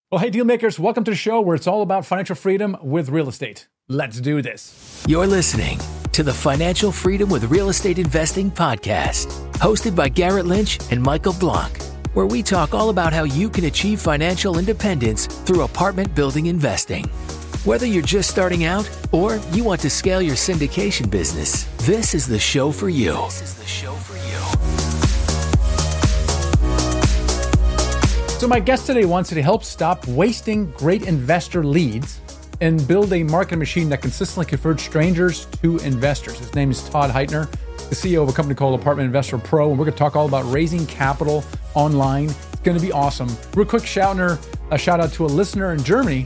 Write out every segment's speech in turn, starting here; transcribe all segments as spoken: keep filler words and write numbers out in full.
Well, hey, deal makers, welcome to the show where it's all about financial freedom with real estate. Let's do this. You're listening to the Financial Freedom with Real Estate Investing podcast, hosted by Garrett Lynch and Michael Blanc, where we talk all about how you can achieve financial independence through apartment building investing. Whether you're just starting out or you want to scale your syndication business, this is the show for you. This is the show for you. So my guest today wants to help stop wasting great investor leads and build a marketing machine that consistently converts strangers to investors. His name is Todd Heitner, the C E O of a company called Apartment Investor Pro, and we're going to talk all about raising capital online. It's going to be awesome. Real quick shout, a shout out to a listener in Germany,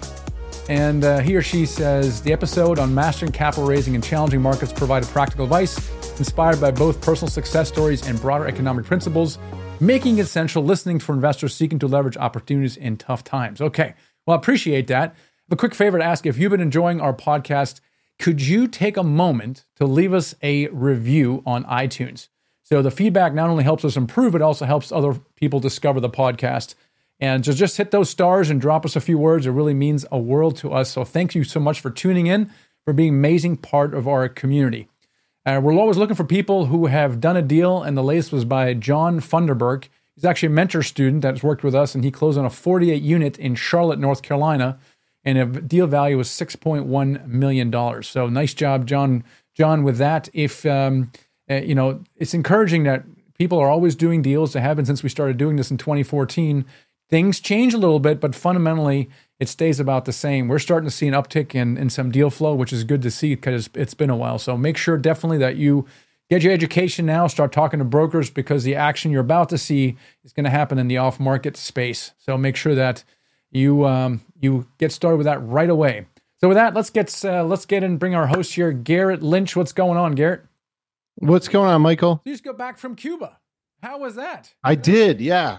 and uh, he or she says, the episode on mastering capital raising in challenging markets provided practical advice inspired by both personal success stories and broader economic principles, making it essential listening for investors seeking to leverage opportunities in tough times. Okay, well, I appreciate that. A quick favor to ask, if you've been enjoying our podcast, could you take a moment to leave us a review on iTunes? So the feedback not only helps us improve, it also helps other people discover the podcast. And so just hit those stars and drop us a few words. It really means a world to us. So thank you so much for tuning in, for being an amazing part of our community. Uh, we're always looking for people who have done a deal, and the latest was by John Funderburk. He's actually a mentor student that's worked with us, and he closed on a forty-eight unit in Charlotte, North Carolina, and a deal value was six point one million dollars. So nice job, John. John, with that, if um, uh, you know, it's encouraging that people are always doing deals. They have been since we started doing this in twenty fourteen. Things change a little bit, but fundamentally, it stays about the same. We're starting to see an uptick in, in some deal flow, which is good to see because it's been a while. So make sure definitely that you get your education now, start talking to brokers, because the action you're about to see is going to happen in the off-market space. So make sure that you um, you get started with that right away. So with that, let's get uh, let's get in and bring our host here, Garrett Lynch. What's going on, Garrett? What's going on, Michael? You just got back from Cuba. How was that? I did, yeah.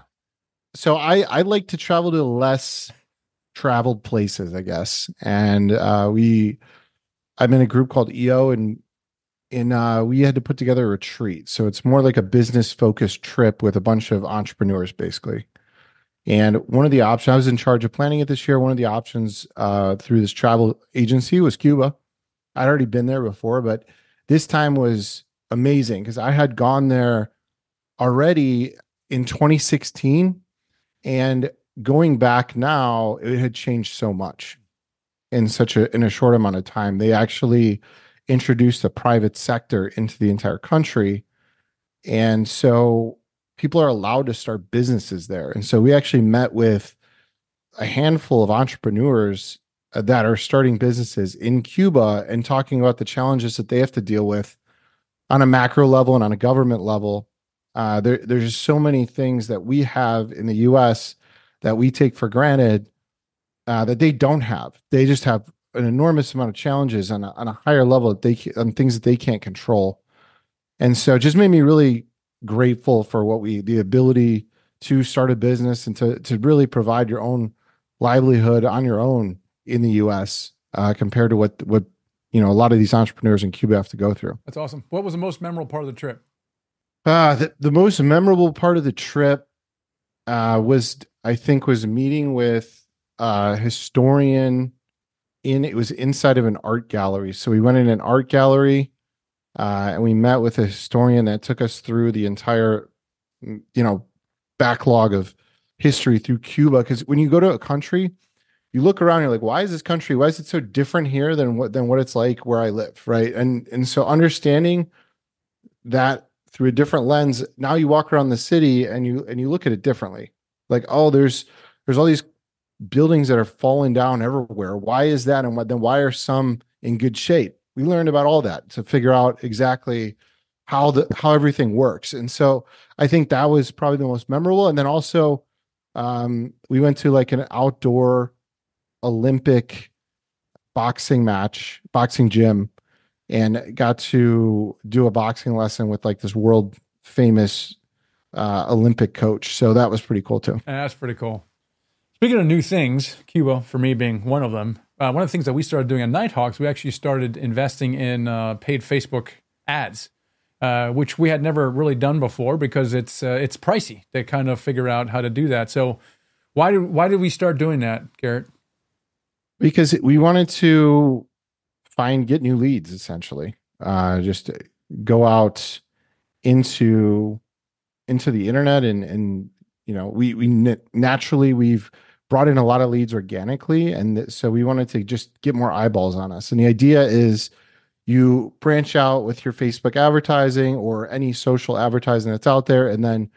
So I, I like to travel to less traveled places, I guess. And uh, we, I'm in a group called E O, and in uh, we had to put together a retreat. So it's more like a business focused trip with a bunch of entrepreneurs, basically. And one of the options, I was in charge of planning it this year. One of the options uh, through this travel agency was Cuba. I'd already been there before, but this time was amazing because I had gone there already in twenty sixteen. And going back now, it had changed so much in such a in a short amount of time. They actually introduced the private sector into the entire country. And so people are allowed to start businesses there. And so we actually met with a handful of entrepreneurs that are starting businesses in Cuba and talking about the challenges that they have to deal with on a macro level and on a government level. Uh, there, there's just so many things that we have in the U S that we take for granted uh, that they don't have. They just have an enormous amount of challenges on a, on a higher level that they on things that they can't control. And so it just made me really grateful for what we, the ability to start a business and to, to really provide your own livelihood on your own in the U S uh, compared to what, what, you know, a lot of these entrepreneurs in Cuba have to go through. That's awesome. What was the most memorable part of the trip? Uh, the, the most memorable part of the trip uh, was, I think, was meeting with a historian in, it was inside of an art gallery. So we went in an art gallery uh, and we met with a historian that took us through the entire, you know, backlog of history through Cuba. Because when you go to a country, you look around, you're like, why is this country, why is it so different here than what, than what it's like where I live, right? And, and so understanding that through a different lens, now you walk around the city and you and you look at it differently. Like, oh, there's there's all these buildings that are falling down everywhere. Why is that? And what, then why are some in good shape? We learned about all that to figure out exactly how the how everything works. And so I think that was probably the most memorable. And then also um, we went to like an outdoor Olympic boxing match, boxing gym, and got to do a boxing lesson with like this world famous uh, Olympic coach. So that was pretty cool too. Yeah, that's pretty cool. Speaking of new things, Cuba, for me being one of them, uh, one of the things that we started doing at Nighthawks, we actually started investing in uh, paid Facebook ads, uh, which we had never really done before because it's uh, it's pricey to kind of figure out how to do that. So Why did why did we start doing that, Garrett? Because we wanted to find get new leads, essentially. Uh, just go out into into the internet and and you know we we naturally we've brought in a lot of leads organically, and th- so we wanted to just get more eyeballs on us. And the idea is you branch out with your Facebook advertising or any social advertising that's out there, and then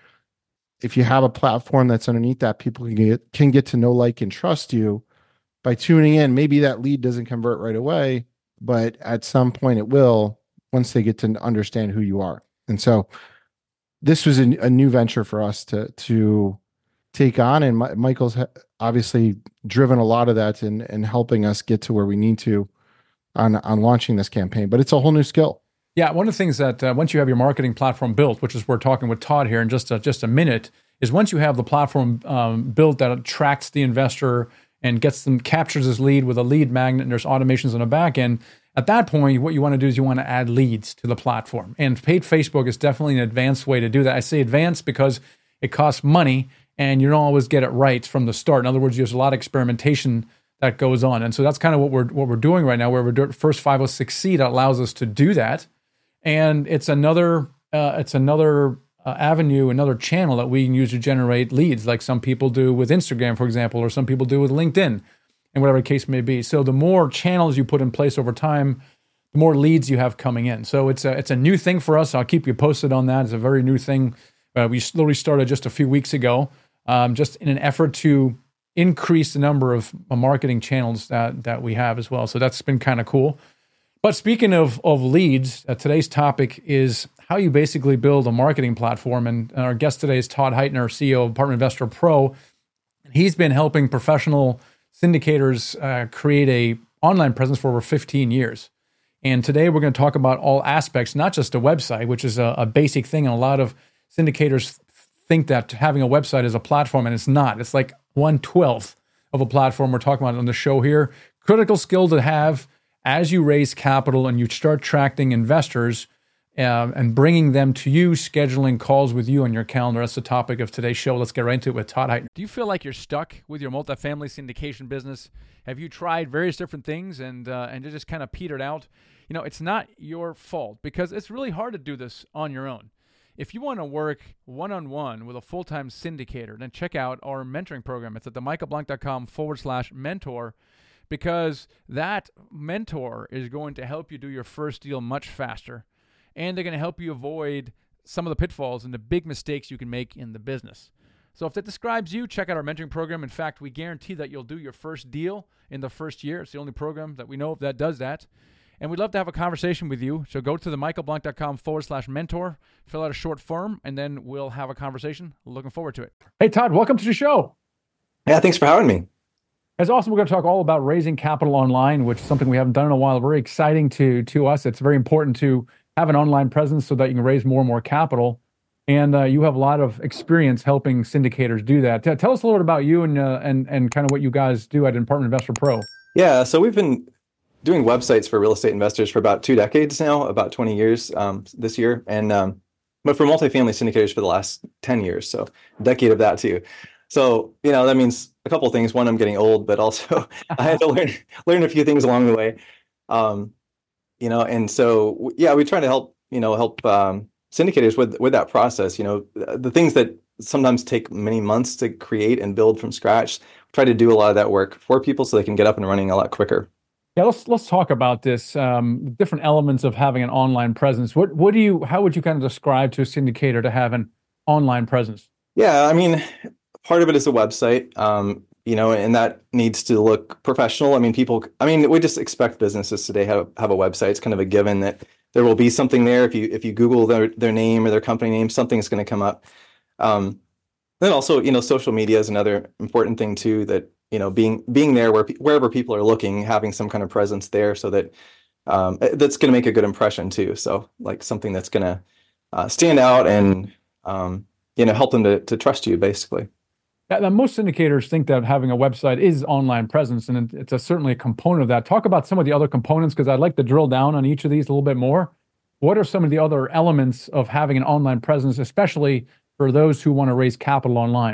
if you have a platform that's underneath that, people can get can get to know, like, and trust you by tuning in. Maybe that lead doesn't convert right away, but at some point it will once they get to understand who you are. And so this was a, a new venture for us to to take on, and My, Michael's obviously driven a lot of that in in helping us get to where we need to on on launching this campaign. But it's a whole new skill. Yeah, one of the things that uh, once you have your marketing platform built, which is we're talking with Todd here in just a, just a minute, is once you have the platform um, built that attracts the investor and gets them, captures his lead with a lead magnet, and there's automations on the back end. At that point, what you want to do is you want to add leads to the platform. And paid Facebook is definitely an advanced way to do that. I say advanced because it costs money and you don't always get it right from the start. In other words, there's a lot of experimentation that goes on. And so that's kind of what we're what we're doing right now, where we're doing first five oh six C that allows us to do that. And it's another uh, it's another uh, avenue, another channel that we can use to generate leads, like some people do with Instagram, for example, or some people do with LinkedIn, and whatever the case may be. So the more channels you put in place over time, the more leads you have coming in. So it's a it's a new thing for us. I'll keep you posted on that. It's a very new thing. Uh, we slowly started just a few weeks ago, um, just in an effort to increase the number of uh, marketing channels that that we have as well. So that's been kind of cool. But speaking of of leads, uh, today's topic is how you basically build a marketing platform. And, and our guest today is Todd Heitner, C E O of Apartment Investor Pro. He's been helping professional syndicators uh, create a online presence for over fifteen years. And today we're going to talk about all aspects, not just a website, which is a, a basic thing. And a lot of syndicators think that having a website is a platform, and it's not. It's like one twelfth of a platform we're talking about on the show here. Critical skill to have as you raise capital and you start attracting investors uh, and bringing them to you, scheduling calls with you on your calendar. That's the topic of today's show. Let's get right into it with Todd Heitner. Do you feel like you're stuck with your multifamily syndication business? Have you tried various different things and uh, and it just kind of petered out? You know, it's not your fault because it's really hard to do this on your own. If you want to work one-on-one with a full-time syndicator, then check out our mentoring program. It's at the michael blank dot com forward slash mentor. Because that mentor is going to help you do your first deal much faster, and they're going to help you avoid some of the pitfalls and the big mistakes you can make in the business. So if that describes you, check out our mentoring program. In fact, we guarantee that you'll do your first deal in the first year. It's the only program that we know of that does that. And we'd love to have a conversation with you. So go to the michael blank dot com forward slash mentor, fill out a short form, and then we'll have a conversation. Looking forward to it. Hey, Todd, welcome to the show. Yeah, thanks for having me. As awesome, we're going to talk all about raising capital online, which is something we haven't done in a while. Very exciting to to us. It's very important to have an online presence so that you can raise more and more capital. And uh, you have a lot of experience helping syndicators do that. T- tell us a little bit about you and uh, and and kind of what you guys do at Apartment Investor Pro. Yeah, so we've been doing websites for real estate investors for about two decades now, about twenty years um, this year, and um, but for multifamily syndicators for the last ten years, so a decade of that too. So, you know, that means a couple of things. One, I'm getting old, but also I had to learn learn a few things along the way. Um, you know, and so, yeah, we try to help, you know, help um, syndicators with, with that process. You know, the things that sometimes take many months to create and build from scratch, try to do a lot of that work for people so they can get up and running a lot quicker. Yeah, let's let's talk about this, um, different elements of having an online presence. What what do you, how would you kind of describe to a syndicator to have an online presence? Yeah, I mean, part of it is a website, um, you know, and that needs to look professional. I mean, people, I mean, we just expect businesses today have have a website. It's kind of a given that there will be something there. If you if you Google their their name or their company name, something's going to come up. Um, then also, you know, social media is another important thing too. That, you know, being being there where wherever people are looking, having some kind of presence there, so that um, that's going to make a good impression too. So like something that's going to uh, stand out and um, you know, help them to to trust you, basically. Now, most syndicators think that having a website is online presence, and it's a, certainly a component of that. Talk about some of the other components, because I'd like to drill down on each of these a little bit more. What are some of the other elements of having an online presence, especially for those who want to raise capital online?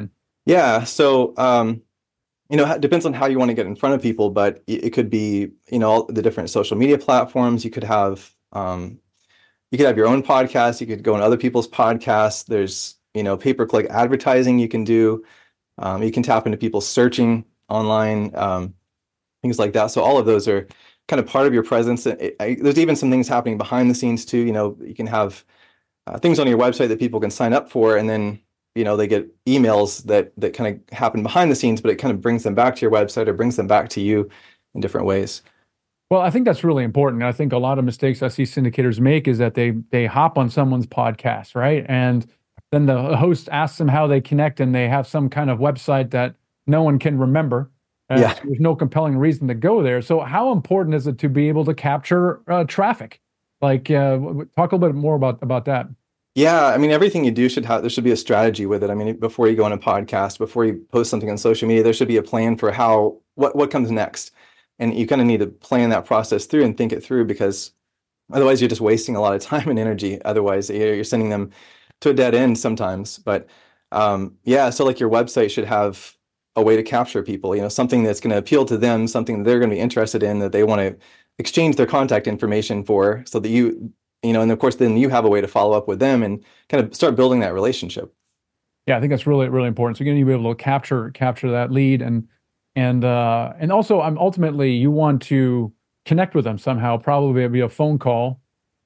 Yeah. So, um, you know, it depends on how you want to get in front of people, but it it could be, you know, all the different social media platforms. You could have, um, you could have your own podcast. You could go on other people's podcasts. There's, you know, pay-per-click advertising you can do. Um, you can tap into people searching online, um, things like that. So all of those are kind of part of your presence. It, I, there's even some things happening behind the scenes too. You know, you can have uh, things on your website that people can sign up for, and then you know they get emails that that kind of happen behind the scenes, but it kind of brings them back to your website or brings them back to you in different ways. Well, I think that's really important. I think a lot of mistakes I see syndicators make is that they they hop on someone's podcast, right? And then the host asks them how they connect, and they have some kind of website that no one can remember. Uh, Yeah. so there's no compelling reason to go there. So, how important is it to be able to capture uh, traffic? Like, uh, talk a little bit more about about that. Yeah, I mean, everything you do should have, there should be a strategy with it. I mean, before you go on a podcast, before you post something on social media, there should be a plan for how, what, what comes next. And you kind of need to plan that process through and think it through, because otherwise you're just wasting a lot of time and energy. Otherwise, you're you're sending them to a dead end sometimes. But um, yeah, so like your website should have a way to capture people, you know, something that's going to appeal to them, something that they're going to be interested in, that they want to exchange their contact information for, so that you, you know, and of course, then you have a way to follow up with them and kind of start building that relationship. Yeah, I think that's really really important. So, you're going to be able to capture capture that lead, and and uh, and also, um, ultimately, you want to connect with them somehow, probably via phone call,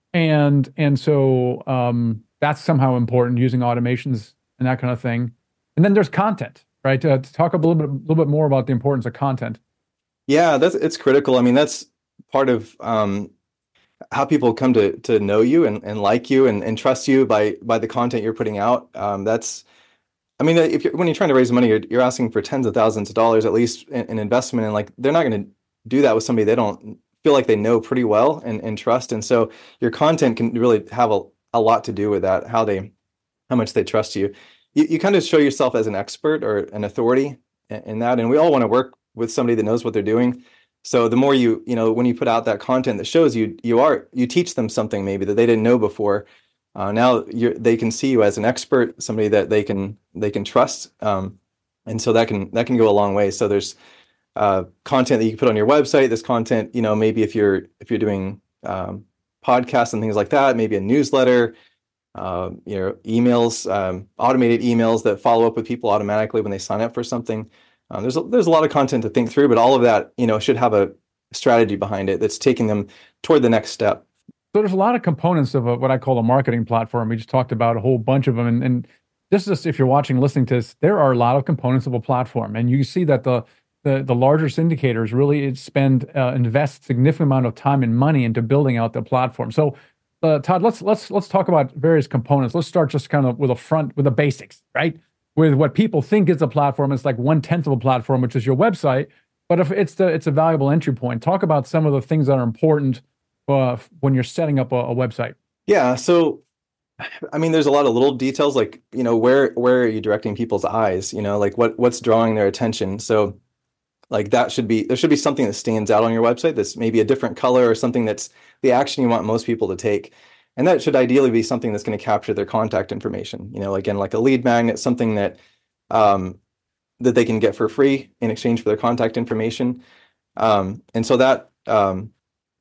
and and so um, that's somehow important, using automations and that kind of thing. And then there's content, right? Uh, to talk a little bit a little bit more about the importance of content. Yeah, that's it's critical. I mean, that's part of um, how people come to to know you and, and like you and, and trust you by by the content you're putting out. Um, that's, I mean, if you're, when you're trying to raise money, you're you're asking for tens of thousands of dollars at least in, in investment, and like they're not going to do that with somebody they don't feel like they know pretty well and, and trust. And so your content can really have a, a lot to do with that, how they how much they trust you. You you kind of show yourself as an expert or an authority in, in that, and we all want to work with somebody that knows what they're doing. So the more you, you know, when you put out that content that shows you, you are, you teach them something maybe that they didn't know before. Uh, now you're, they can see you as an expert, somebody that they can, they can trust. Um, and so that can, that can go a long way. So there's uh, content that you can put on your website. This content, you know, maybe if you're, if you're doing um, podcasts and things like that, maybe a newsletter, uh, you know, emails, um, automated emails that follow up with people automatically when they sign up for something. Um, there's a, there's a lot of content to think through, but all of that, you know, should have a strategy behind it that's taking them toward the next step. So there's a lot of components of a, what I call a marketing platform. We just talked about a whole bunch of them, and, and this is, if you're watching, listening to this, there are a lot of components of a platform, and you see that the the, the larger syndicators really spend uh, invest significant amount of time and money into building out the platform. So, uh, Todd, let's let's let's talk about various components. Let's start just kind of with a front with the basics, right? With what people think is a platform, it's like one tenth of a platform, which is your website. But if it's the it's a valuable entry point, talk about some of the things that are important uh, when you're setting up a, a website. Yeah. So, I mean, there's a lot of little details, like, you know, where where are you directing people's eyes? You know, like what what's drawing their attention. So, like that should be, there should be something that stands out on your website that's maybe a different color or something that's the action you want most people to take. And that should ideally be something that's going to capture their contact information. You know, again, like a lead magnet, something that um, that they can get for free in exchange for their contact information. Um, and so that um,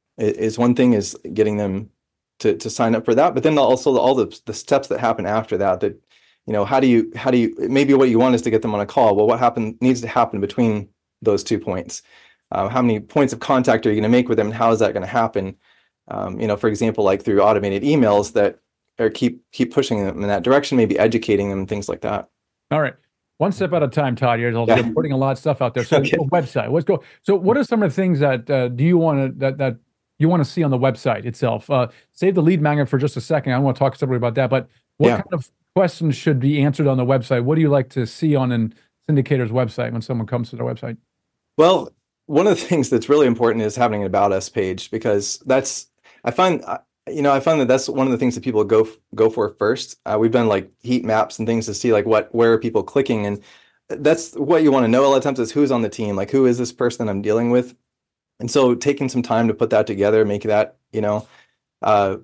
is one thing, is getting them to to sign up for that. But then also all the the steps that happen after that. That, you know, how do you how do you maybe what you want is to get them on a call. Well, what happen needs to happen between those two points? Uh, how many points of contact are you going to make with them, and how is that going to happen? Um, you know, for example, like through automated emails that are keep keep pushing them in that direction, maybe educating them and things like that. All right. One step at a time, Todd. You're Yeah. putting a lot of stuff out there. So, Okay. a website. Let's go. So, what are some of the things that uh, do you want to that that you want to see on the website itself? Uh, save the lead magnet for just a second. I want to talk separately about that. But what Yeah. kind of questions should be answered on the website? What do you like to see on an syndicator's website when someone comes to their website? Well, one of the things that's really important is having an About Us page, because that's, I find, uh, you know, I find that that's one of the things that people go go for first. Uh, we've done like heat maps and things to see like what, where are people clicking, and that's what you want to know a lot of times, is who's on the team, like who is this person I'm dealing with. And so taking some time to put that together, make that, you know, uh,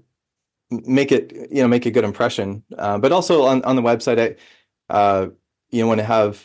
make it, you know, make a good impression. Uh, but also on, on the website, I, uh, you know, want to have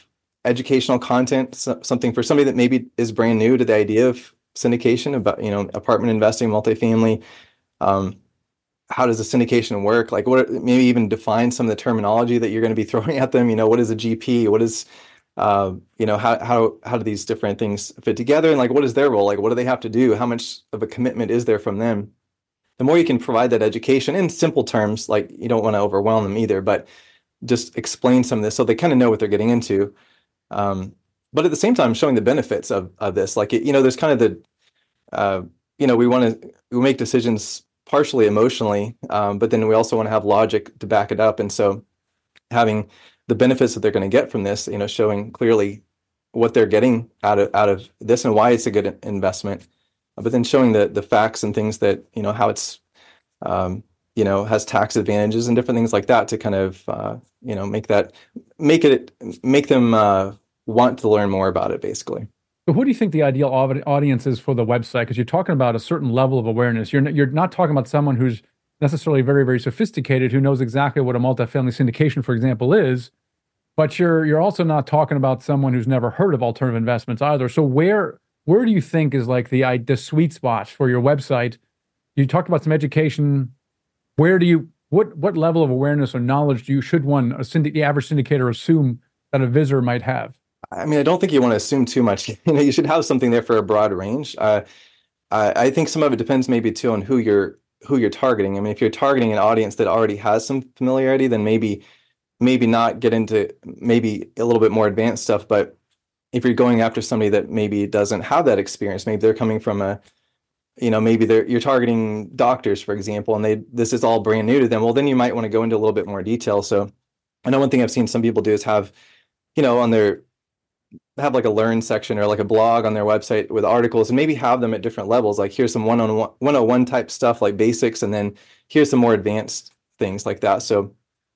educational content, so, something for somebody that maybe is brand new to the idea of syndication, about, you know, apartment investing, multifamily. Um, how does the syndication work? Like, what, maybe even define some of the terminology that you're going to be throwing at them. You know, what is a G P? What is, uh, you know, how, how, how do these different things fit together? And like, what is their role? Like, what do they have to do? How much of a commitment is there from them? The more you can provide that education in simple terms, like you don't want to overwhelm them either, but just explain some of this so they kind of know what they're getting into. Um, but at the same time, showing the benefits of, of this, like, you know, there's kind of the, uh, you know, we want to we make decisions partially emotionally, um, but then we also want to have logic to back it up. And so having the benefits that they're going to get from this, you know, showing clearly what they're getting out of out of this and why it's a good investment, but then showing the the facts and things that, you know, how it's, um, you know, has tax advantages and different things like that to kind of, uh, you know, make that, make it, make them uh, want to learn more about it, basically. But who do you think the ideal audience is for the website? Because you're talking about a certain level of awareness. You're you're not talking about someone who's necessarily very, very sophisticated, who knows exactly what a multifamily syndication, for example, is. But you're you're also not talking about someone who's never heard of alternative investments either. So where where do you think is like the the sweet spot for your website? You talked about some education. Where do you what what level of awareness or knowledge do you should one a syndic, the average syndicator assume that a visitor might have? I mean, I don't think you want to assume too much. You know, you should have something there for a broad range. Uh, I, I think some of it depends maybe too on who you're who you're targeting. I mean, if you're targeting an audience that already has some familiarity, then maybe maybe not get into maybe a little bit more advanced stuff. But if you're going after somebody that maybe doesn't have that experience, maybe they're coming from a, you know, maybe they're you're targeting doctors, for example, and they this is all brand new to them. Well, then you might want to go into a little bit more detail. So I know one thing I've seen some people do is have, you know, on their have like a learn section or like a blog on their website with articles, and maybe have them at different levels. Like here's some one-on-one, one-on-one type stuff like basics, and then here's some more advanced things like that. So,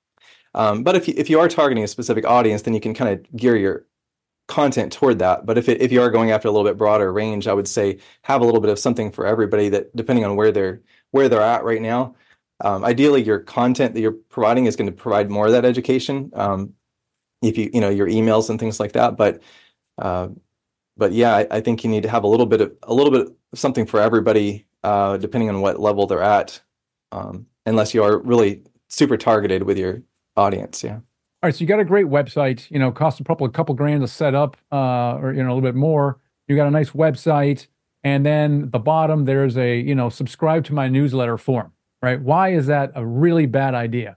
um, but if you, if you are targeting a specific audience, then you can kind of gear your content toward that. But if it, if you are going after a little bit broader range, I would say have a little bit of something for everybody, that depending on where they're where they're at right now. Um, ideally, your content that you're providing is going to provide more of that education. Um, if you you know your emails and things like that, but uh, but yeah, I, I think you need to have a little bit of a little bit of something for everybody, uh, depending on what level they're at. Um, unless you are really super targeted with your audience, yeah. All right, so you got a great website, you know, cost a couple, a couple grand to set up, uh, or, you know, a little bit more. You got a nice website, and then at the bottom, there's a, you know, subscribe to my newsletter form, right? Why is that a really bad idea?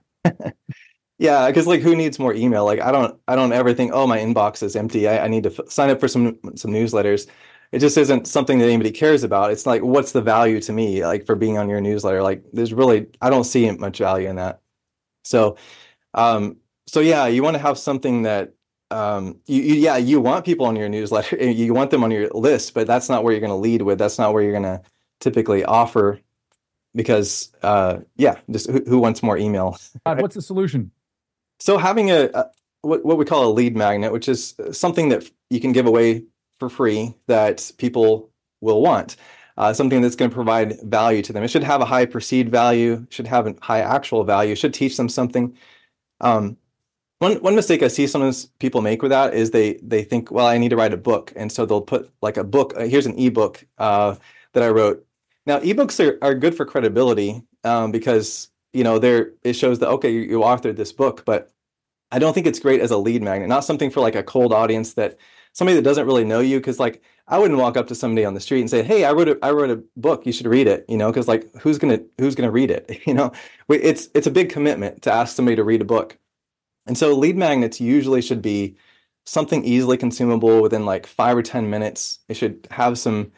Yeah, because like, who needs more email? Like, I don't, I don't ever think, oh, my inbox is empty. I, I need to f- sign up for some some newsletters. It just isn't something that anybody cares about. It's like, what's the value to me, like, for being on your newsletter? Like, there's really, I don't see much value in that. So, um, So yeah, you want to have something that, um, you, you yeah, you want people on your newsletter, you want them on your list, but that's not where you're going to lead with. That's not where you're going to typically offer, because, uh, yeah, just who, who wants more email? Todd, what's the solution? So having a, a what what we call a lead magnet, which is something that you can give away for free that people will want, uh, something that's going to provide value to them. It should have a high perceived value, should have a high actual value, should teach them something. Um, One one mistake I see sometimes people make with that is they they think, well, I need to write a book, and so they'll put like a book. Uh, here's an ebook uh, that I wrote. Now, ebooks are, are good for credibility, um, because you know they're it shows that, okay, you, you authored this book, but I don't think it's great as a lead magnet. Not something for like a cold audience, that somebody that doesn't really know you. Because like, I wouldn't walk up to somebody on the street and say, hey, I wrote a I wrote a book, you should read it. You know, because like, who's gonna who's gonna read it? You know, it's it's a big commitment to ask somebody to read a book. And so lead magnets usually should be something easily consumable within like five or ten minutes. It should have some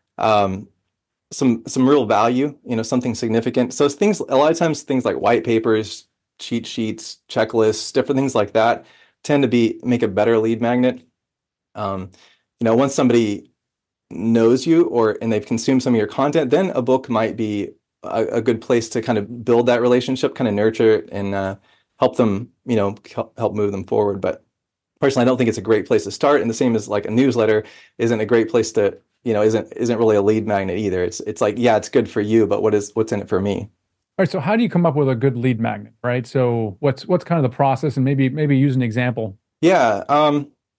um, some some real value, you know, something significant. So things, a lot of times things like white papers, cheat sheets, checklists, different things like that tend to be make a better lead magnet. Um, you know, once somebody knows you or and they've consumed some of your content, then a book might be a, a good place to kind of build that relationship, kind of nurture it, and uh, help them, you know, help move them forward. But personally, I don't think it's a great place to start. And the same as like a newsletter isn't a great place to, you know, isn't isn't really a lead magnet either. It's it's like, yeah, it's good for you, but what is what's in it for me? All right. So how do you come up with a good lead magnet, right? So what's what's kind of the process, and maybe maybe use an example? Yeah. Um,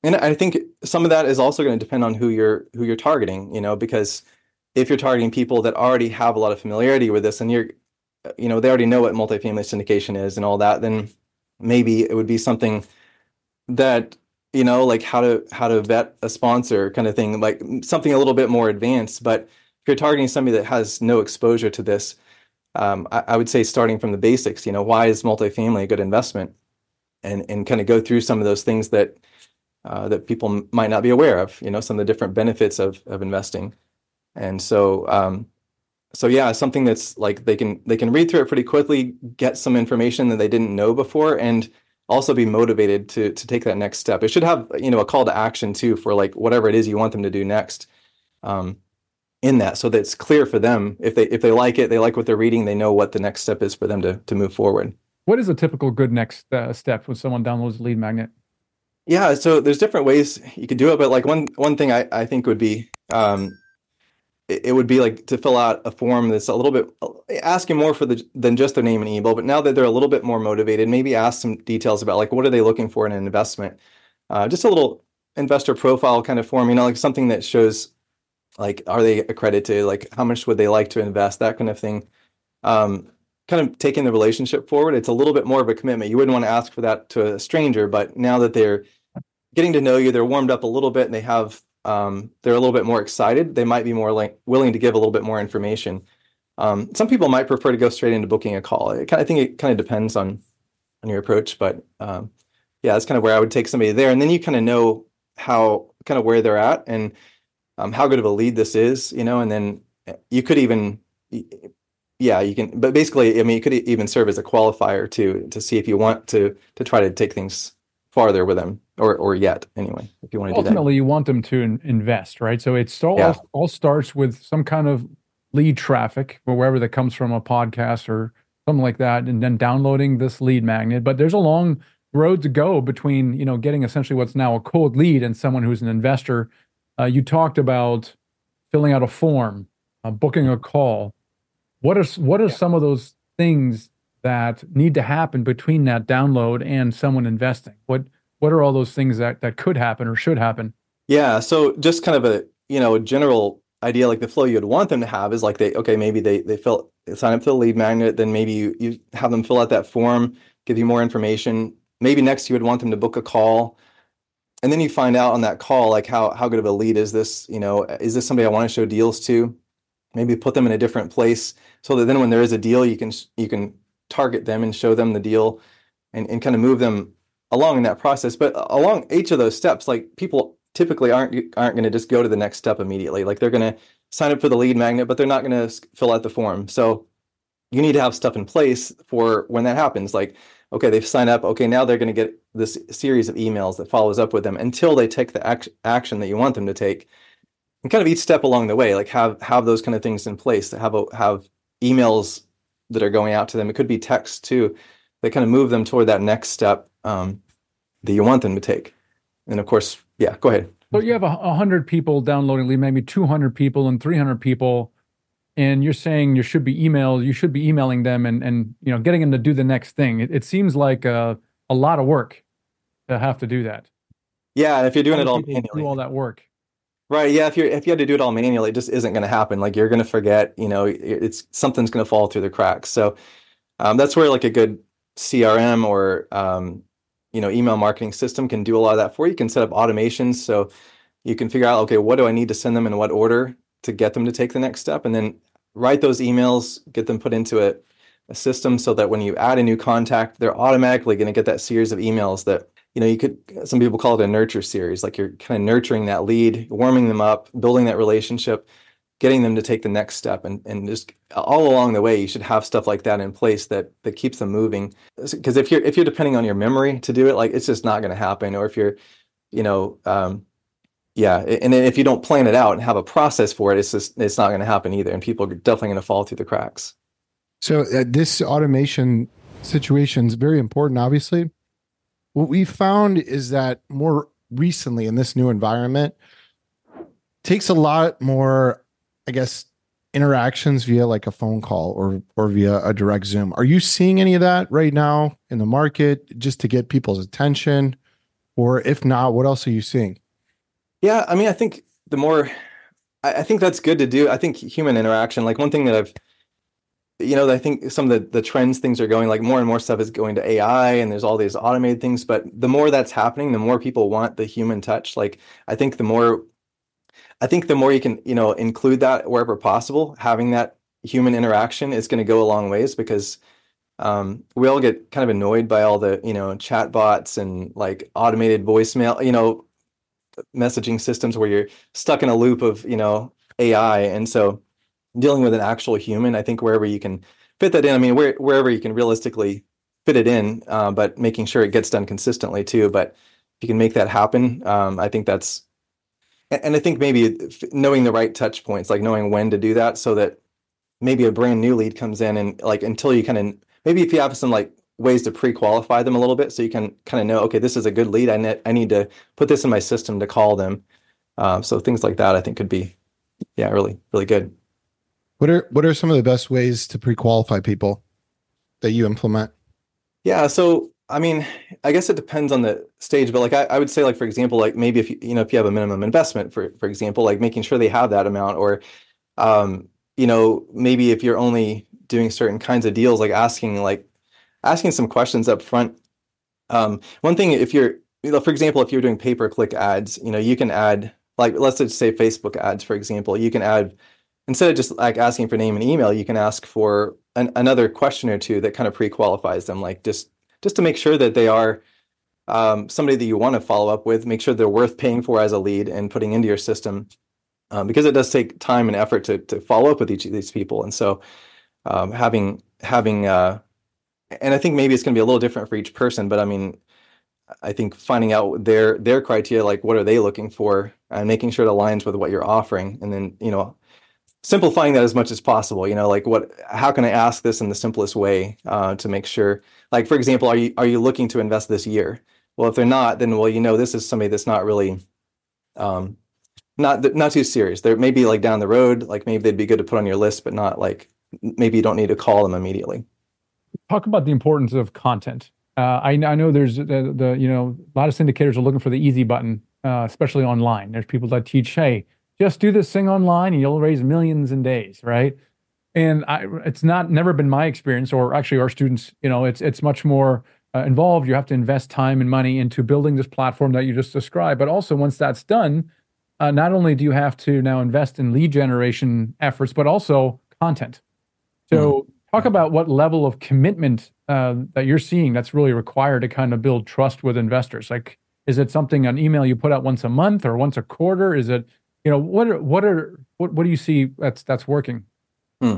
And I think some of that is also going to depend on who you're who you're targeting, you know, because if you're targeting people that already have a lot of familiarity with this and you're, you know, they already know what multifamily syndication is and all that, then maybe it would be something that, you know, like how to how to vet a sponsor kind of thing, like something a little bit more advanced. But if you're targeting somebody that has no exposure to this, um, I, I would say starting from the basics, you know, why is multifamily a good investment? And and kind of go through some of those things that uh, that people m- might not be aware of, you know, some of the different benefits of of investing. And so um, so yeah, something that's like they can they can read through it pretty quickly, get some information that they didn't know before, and also be motivated to to take that next step. It should have, you know, a call to action too for like whatever it is you want them to do next, um, in that, so that it's clear for them. If they if they like it, they like what they're reading, they know what the next step is for them to to move forward. What is a typical good next uh, step when someone downloads Lead Magnet? Yeah, so there's different ways you could do it, but like one one thing I I think would be um, it, it would be like to fill out a form that's a little bit asking more for the than just their name and email. But now that they're a little bit more motivated, maybe ask some details about like what are they looking for in an investment. Uh, just a little investor profile kind of form, you know, like something that shows like are they accredited, like how much would they like to invest, that kind of thing. Um, kind of taking the relationship forward. It's a little bit more of a commitment. You wouldn't want to ask for that to a stranger, but now that they're getting to know you, they're warmed up a little bit, and they have um, they're a little bit more excited. They might be more like willing to give a little bit more information. Um, some people might prefer to go straight into booking a call. It kind of, I think it kind of depends on on your approach, but um, yeah, that's kind of where I would take somebody there, and then you kind of know how kind of where they're at and um, how good of a lead this is, you know, and then you could even. Yeah, you can, but basically, I mean, you could even serve as a qualifier to to see if you want to to try to take things farther with them, or or yet anyway, if you want to do that. Ultimately, you want them to in- invest, right? So it all, Yeah. all starts with some kind of lead traffic, or wherever that comes from, a podcast or something like that, and then downloading this lead magnet. But there's a long road to go between, you know, getting essentially what's now a cold lead and someone who's an investor. Uh, you talked about filling out a form, uh, booking a call. What are what are Yeah. some of those things that need to happen between that download and someone investing? What what are all those things that that could happen or should happen? Yeah, so just kind of a, you know, a general idea, like the flow you'd want them to have is like they, okay, maybe they they fill they sign up for the lead magnet, then maybe you you have them fill out that form, give you more information. Maybe next you would want them to book a call. And then you find out on that call, like how how good of a lead is this? You know, is this somebody I want to show deals to? Maybe put them in a different place so that then when there is a deal, you can you can target them and show them the deal, and, and kind of move them along in that process. But along each of those steps, like people typically aren't aren't going to just go to the next step immediately. Like they're going to sign up for the lead magnet, but they're not going to fill out the form. So you need to have stuff in place for when that happens. Like, okay, they've signed up. Okay, now they're going to get this series of emails that follows up with them until they take the act- action that you want them to take. And kind of each step along the way, like have have those kind of things in place. To have a, have emails that are going out to them. It could be text too. That kind of move them toward that next step um, that you want them to take. And of course, yeah, go ahead. So you have a, a hundred people downloading lead, maybe two hundred people and three hundred people, and you're saying you should be email, you should be emailing them and and you know getting them to do the next thing. It, it seems like a, a lot of work to have to do that. Yeah, and if you're doing How it do all people manually, do all that work. right? Yeah, if you're if you had to do it all manually, it just isn't going to happen. Like you're going to forget. You know, it's something's going to fall through the cracks. So um, that's where like a good C R M or um, you know email marketing system can do a lot of that for you. You can set up automations so you can figure out, okay, what do I need to send them in what order to get them to take the next step, and then write those emails, get them put into a, a system so that when you add a new contact, they're automatically going to get that series of emails that. You know, you could, some people call it a nurture series, like you're kind of nurturing that lead, warming them up, building that relationship, getting them to take the next step. And, and just all along the way, you should have stuff like that in place that, that keeps them moving. Because if you're, if you're depending on your memory to do it, like it's just not going to happen. Or if you're, you know, um, yeah. And then if you don't plan it out and have a process for it, it's just, it's not going to happen either. And people are definitely going to fall through the cracks. So uh, this automation situation is very important, obviously. What we found is that more recently in this new environment takes a lot more, I guess, interactions via like a phone call or or via a direct Zoom. Are you seeing any of that right now in the market just to get people's attention? Or if not, what else are you seeing? Yeah, I mean, I think the more, I, I think that's good to do. I think human interaction, like one thing that I've, you know, I think some of the, the trends things are going, like more and more stuff is going to A I and there's all these automated things, but the more that's happening, the more people want the human touch. Like, I think the more, I think the more you can, you know, include that wherever possible, having that human interaction is going to go a long ways because um, we all get kind of annoyed by all the, you know, chat bots and like automated voicemail, you know, messaging systems where you're stuck in a loop of, you know, A I. And so dealing with an actual human, I think wherever you can fit that in, I mean, where, wherever you can realistically fit it in, uh, but making sure it gets done consistently too. But if you can make that happen, um, I think that's, and I think maybe knowing the right touch points, like knowing when to do that so that maybe a brand new lead comes in and like until you kind of, maybe if you have some like ways to pre-qualify them a little bit so you can kind of know, okay, this is a good lead. I need, I need to put this in my system to call them. Um, so things like that, I think could be, yeah, really, really good. What are what are some of the best ways to pre-qualify people that you implement? Yeah, so I mean, I guess it depends on the stage, but like I, I would say, like for example, like maybe if you you know if you have a minimum investment, for for example, like making sure they have that amount, or um, you know maybe if you're only doing certain kinds of deals, like asking like asking some questions up front. Um, one thing, if you're you know, for example, if you're doing pay-per-click ads, you know you can add like let's just say Facebook ads, for example, you can add. Instead of just like asking for name and email, you can ask for an, another question or two that kind of pre-qualifies them, like just just to make sure that they are um, somebody that you want to follow up with, make sure they're worth paying for as a lead and putting into your system, um, because it does take time and effort to to follow up with each of these people. And so um, having having uh, and I think maybe it's going to be a little different for each person, but I mean, I think finding out their their criteria, like what are they looking for, and making sure it aligns with what you're offering, and then you know. simplifying that as much as possible, you know, like what, how can I ask this in the simplest way uh, to make sure, like, for example, are you, are you looking to invest this year? Well, if they're not, then, well, you know, this is somebody that's not really, um, not, not too serious. They're maybe like down the road, like maybe they'd be good to put on your list, but not like, maybe you don't need to call them immediately. Talk about the importance of content. Uh, I, I know there's the, the, you know, a lot of syndicators are looking for the easy button, uh, especially online. There's people that teach, hey, just do this thing online and you'll raise millions in days, right? And I, it's not never been my experience, or actually our students, you know, it's it's much more uh, involved. You have to invest time and money into building this platform that you just described. But also once that's done, uh, not only do you have to now invest in lead generation efforts, but also content. So mm-hmm. talk about what level of commitment uh, that you're seeing that's really required to kind of build trust with investors. Like, is it something, an email you put out once a month or once a quarter? Is it, you know, what are, what are, what, what do you see that's, that's working? Hmm.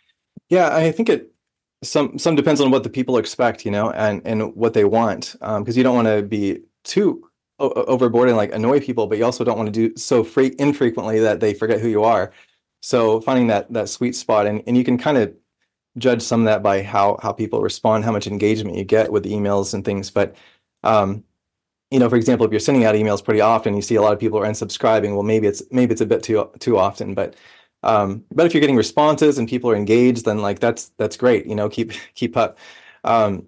Yeah, I think it, some, some depends on what the people expect, you know, and, and what they want. Um, cause you don't want to be too o- overboard and like annoy people, but you also don't want to do so free infrequently that they forget who you are. So finding that, that sweet spot, and, and you can kind of judge some of that by how, how people respond, how much engagement you get with emails and things. But, um, you know, for example, if you're sending out emails pretty often, you see a lot of people are unsubscribing. Well, maybe it's maybe it's a bit too too often, but um, but if you're getting responses and people are engaged, then like that's that's great. You know, keep keep up. Um,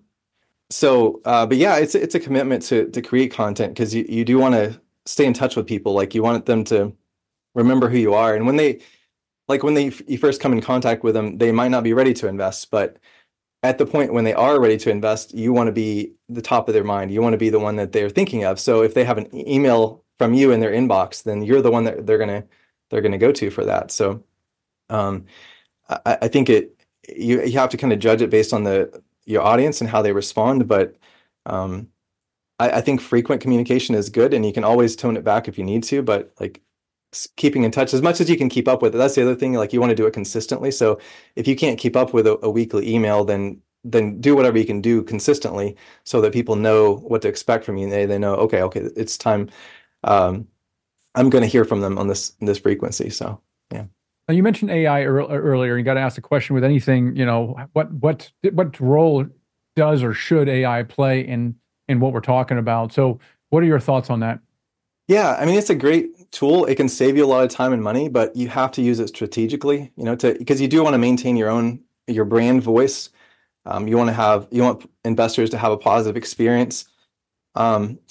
so, uh, but yeah, it's it's a commitment to to create content, because you you do want to stay in touch with people. Like you want them to remember who you are, and when they like when they you first come in contact with them, they might not be ready to invest, but at the point when they are ready to invest, you want to be the top of their mind. You want to be the one that they're thinking of. So if they have an email from you in their inbox, then you're the one that they're gonna they're gonna go to for that. So um, I, I think it you you have to kind of judge it based on the your audience and how they respond. But um, I, I think frequent communication is good, and you can always tone it back if you need to. But like keeping in touch as much as you can keep up with it. That's the other thing. Like you want to do it consistently. So if you can't keep up with a, a weekly email, then then do whatever you can do consistently so that people know what to expect from you. And they they know, okay, okay, it's time. Um, I'm going to hear from them on this this frequency. So yeah. Now you mentioned A I ear- earlier. You got to ask the question with anything. You know, what what what role does or should A I play in in what we're talking about? So what are your thoughts on that? Yeah, I mean, it's a great tool. It can save you a lot of time and money, but you have to use it strategically, you know, to because you do want to maintain your own your brand voice. Um, you want to have you want investors to have a positive experience. Um,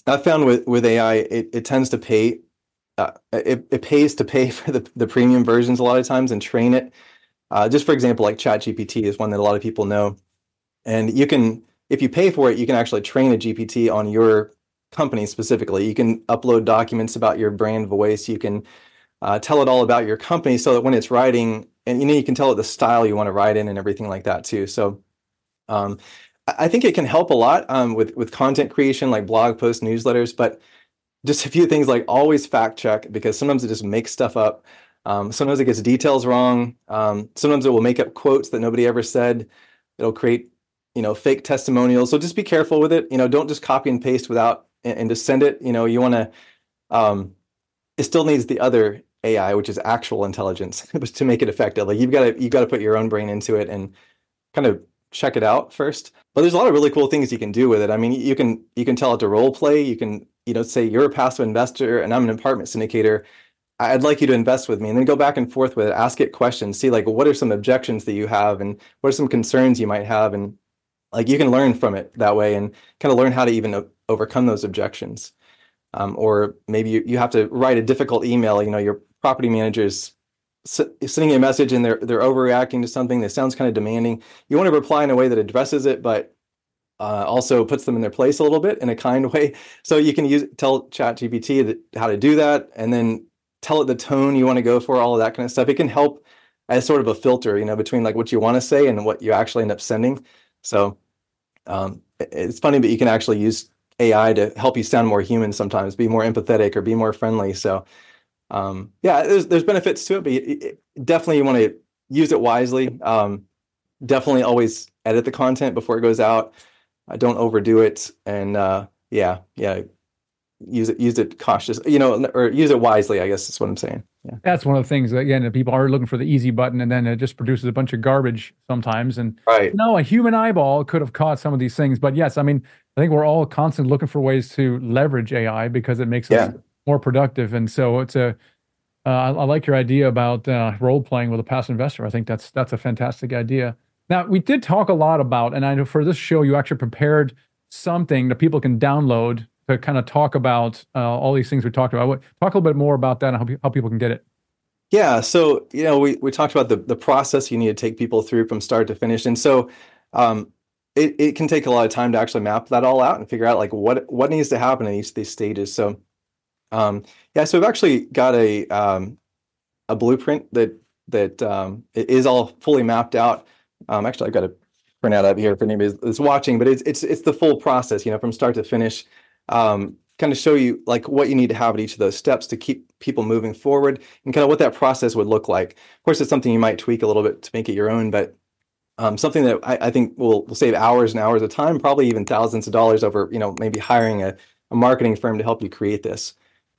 I found with with A I, it, it tends to pay. Uh, it, it pays to pay for the, the premium versions a lot of times and train it. Uh, just for example, like ChatGPT is one that a lot of people know. And you can, if you pay for it, you can actually train a G P T on your company specifically. You can upload documents about your brand voice. You can uh, tell it all about your company so that when it's writing, and you know, you can tell it the style you want to write in and everything like that too. So um, I think it can help a lot um, with, with content creation, like blog posts, newsletters, but just a few things like always fact check, because sometimes it just makes stuff up. Um, sometimes it gets details wrong. Um, sometimes it will make up quotes that nobody ever said. It'll create, you know, fake testimonials. So just be careful with it. You know, don't just copy and paste without and, and just send it. You know, you want to. Um, it still needs the other A I, which is actual intelligence, to make it effective. Like you've got to you've got to put your own brain into it and kind of check it out first. But there's a lot of really cool things you can do with it. I mean, you can you can tell it to role play. You can, you know, say you're a passive investor and I'm an apartment syndicator. I'd like you to invest with me, and then go back and forth with it, ask it questions, see like what are some objections that you have and what are some concerns you might have. And like you can learn from it that way and kind of learn how to even overcome those objections. Um, or maybe you, you have to write a difficult email, you know, your property manager's sending you a message and they're they're overreacting to something that sounds kind of demanding. You want to reply in a way that addresses it, but uh, also puts them in their place a little bit in a kind way. So you can use tell ChatGPT that, how to do that, and then tell it the tone you want to go for, all of that kind of stuff. It can help as sort of a filter, you know, between like what you want to say and what you actually end up sending. So um, it's funny, but you can actually use A I to help you sound more human sometimes, be more empathetic or be more friendly. So um, yeah, there's there's benefits to it, but it, it, definitely you want to use it wisely. Um, definitely always edit the content before it goes out. Uh, don't overdo it, and uh, yeah, yeah, use it use it cautious, you know, or use it wisely, I guess is what I'm saying. Yeah, that's one of the things. Again, that people are looking for the easy button, and then it just produces a bunch of garbage sometimes. And right, you know, a human eyeball could have caught some of these things. But yes, I mean, I think we're all constantly looking for ways to leverage A I because it makes us yeah. more productive. And so it's a, uh, I, I like your idea about uh, role playing with a passive investor. I think that's that's a fantastic idea. Now, we did talk a lot about, and I know for this show, you actually prepared something that people can download to kind of talk about uh, all these things we talked about. Talk a little bit more about that and how, how people can get it. Yeah, so you know, we we talked about the the process you need to take people through from start to finish, and so um, it it can take a lot of time to actually map that all out and figure out like what what needs to happen in each of these stages. So um, yeah, so we've actually got a um, a blueprint that that um, it is all fully mapped out. Um, actually, I've got to print out up here if anybody is watching, but it's it's it's the full process, you know, from start to finish. Um, kind of show you like what you need to have at each of those steps to keep people moving forward and kind of what that process would look like. Of course, it's something you might tweak a little bit to make it your own, but um, something that I, I think will, will save hours and hours of time, probably even thousands of dollars over, you know, maybe hiring a, a marketing firm to help you create this.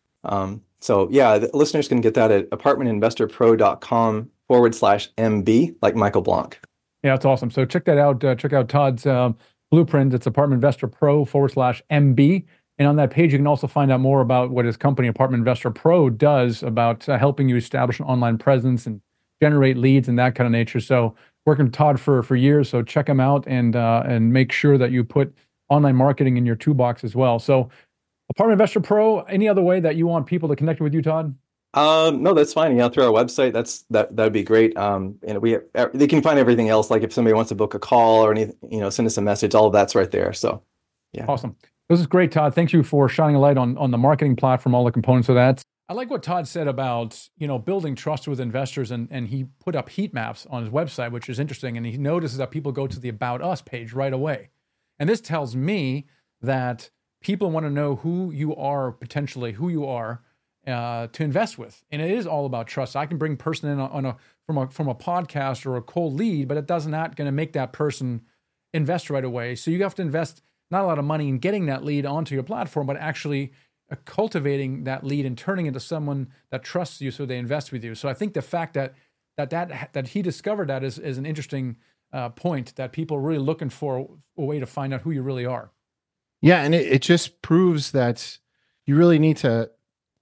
Um, so yeah, the listeners can get that at apartmentinvestorpro.com forward slash MB, like Michael Blanc. Yeah, that's awesome. So check that out. Uh, check out Todd's uh, blueprint. It's Apartment Investor Pro forward slash MB. And on that page, you can also find out more about what his company, Apartment Investor Pro, does about uh, helping you establish an online presence and generate leads and that kind of nature. So working with Todd for, for years. So check him out and uh, and make sure that you put online marketing in your toolbox as well. So Apartment Investor Pro, any other way that you want people to connect with you, Todd? Um, no, that's fine. Yeah, through our website, that's that that'd be great. Um, and we they can find everything else. Like if somebody wants to book a call or anything, you know, send us a message. All of that's right there. So, yeah, awesome. This is great, Todd. Thank you for shining a light on on the marketing platform, all the components of that. I like what Todd said about, you know, building trust with investors, and and he put up heat maps on his website, which is interesting. And he notices that people go to the About Us page right away, and this tells me that people want to know who you are, potentially who you are. Uh, to invest with, and it is all about trust. I can bring person in on a from a from a podcast or a cold lead, but it does not going to make that person invest right away. So you have to invest not a lot of money in getting that lead onto your platform, but actually uh, cultivating that lead and turning into someone that trusts you, so they invest with you. So I think the fact that that that that he discovered that is is an interesting uh, point, that people are really looking for a way to find out who you really are. Yeah, and it, it just proves that you really need to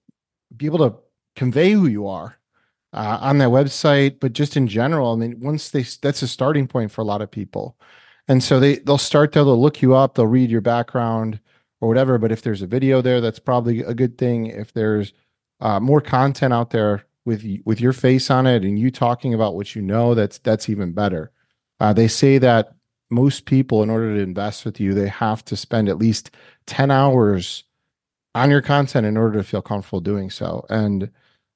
be able to convey who you are uh, on that website, but just in general. I mean, once they, that's a starting point for a lot of people. And so they, they'll start there, they'll look you up, they'll read your background, or whatever. But if there's a video there, that's probably a good thing. If there's uh, more content out there with with your face on it and you talking about what you know, that's that's even better. Uh, they say that most people, in order to invest with you, they have to spend at least ten hours on your content in order to feel comfortable doing so. And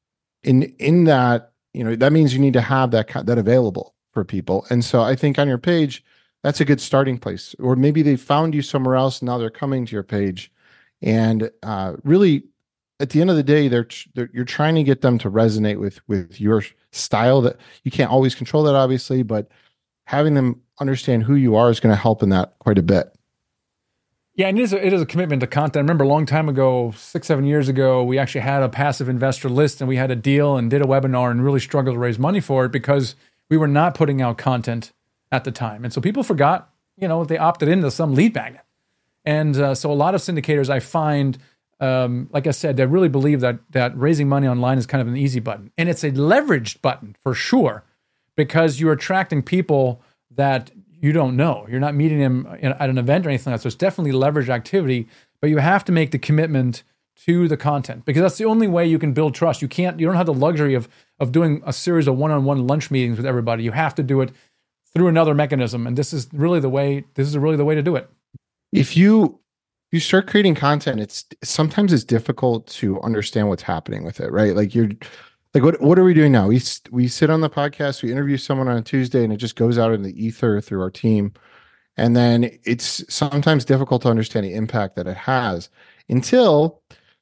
in in that, you know, that means you need to have that that available for people. And so I think on your page, that's a good starting place. Or maybe they found you somewhere else and now they're coming to your page. And uh, really, at the end of the day, they're, they're you're trying to get them to resonate with with your style. That you can't always control that, obviously, but having them understand who you are is going to help in that quite a bit. Yeah, and it is, a, it is a commitment to content. I remember a long time ago, six, seven years ago, we actually had a passive investor list and we had a deal and did a webinar and really struggled to raise money for it because we were not putting out content at the time. And so people forgot, you know, they opted into some lead magnet. And uh, so a lot of syndicators I find, um, like I said, they really believe that that raising money online is kind of an easy button. And it's a leveraged button for sure, because you're attracting people that you don't know. You're not meeting them at an event or anything like that. So it's definitely leveraged activity, but you have to make the commitment to the content because that's the only way you can build trust. You can't, you don't have the luxury of, of doing a series of one-on-one lunch meetings with everybody. You have to do it through another mechanism. And this is really the way, this is really the way to do it. If you, you start creating content, it's sometimes it's difficult to understand what's happening with it, right? Like you're, Like what what are we doing now? We we sit on the podcast, we interview someone on a Tuesday, and it just goes out in the ether through our team. And then it's sometimes difficult to understand the impact that it has until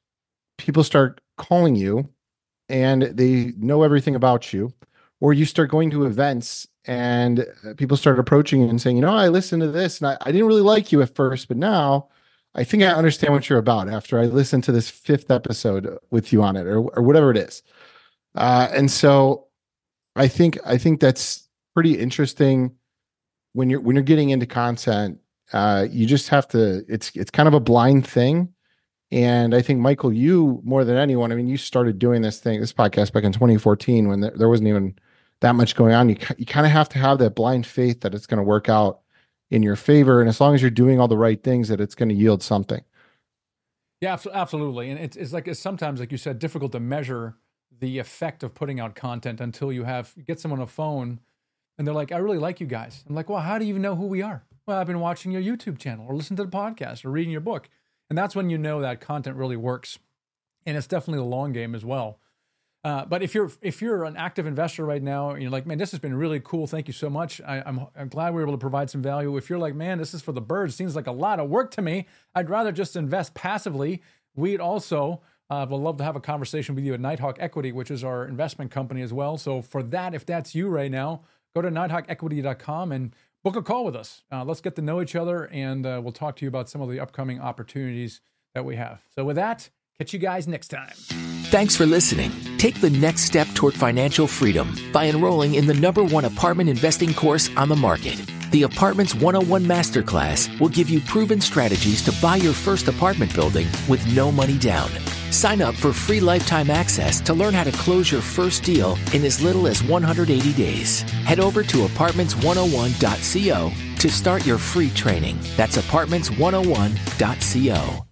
people start calling you and they know everything about you, or you start going to events and people start approaching you and saying, you know, I listened to this and I, I didn't really like you at first, but now I think I understand what you're about after I listened to this fifth episode with you on it, or or whatever it is. Uh, and so I think, I think that's pretty interesting when you're, when you're getting into content. Uh, you just have to, it's, it's kind of a blind thing. And I think, Michael, you more than anyone, I mean, you started doing this thing, this podcast back in twenty fourteen when there, there wasn't even that much going on. You, you kind of have to have that blind faith that it's going to work out in your favor. And as long as you're doing all the right things, that it's going to yield something. Yeah, absolutely. And it's, it's like, it's sometimes, like you said, difficult to measure the effect of putting out content until you have you get someone on a phone and they're like, I really like you guys. I'm like, well, how do you even know who we are? Well, I've been watching your YouTube channel or listening to the podcast or reading your book. And that's when you know that content really works. And it's definitely a long game as well. Uh, but if you're if you're an active investor right now, and you're like, man, this has been really cool. Thank you so much. I, I'm, I'm glad we were able to provide some value. If you're like, man, this is for the birds, seems like a lot of work to me. I'd rather just invest passively. We'd also Uh, we'd love to have a conversation with you at Nighthawk Equity, which is our investment company as well. So for that, if that's you right now, go to nighthawk equity dot com and book a call with us. Uh, let's get to know each other, and uh, we'll talk to you about some of the upcoming opportunities that we have. So with that, catch you guys next time. Thanks for listening. Take the next step toward financial freedom by enrolling in the number one apartment investing course on the market. The Apartments one oh one Masterclass will give you proven strategies to buy your first apartment building with no money down. Sign up for free lifetime access to learn how to close your first deal in as little as one hundred eighty days. Head over to apartments one oh one dot co to start your free training. That's apartments one oh one dot co.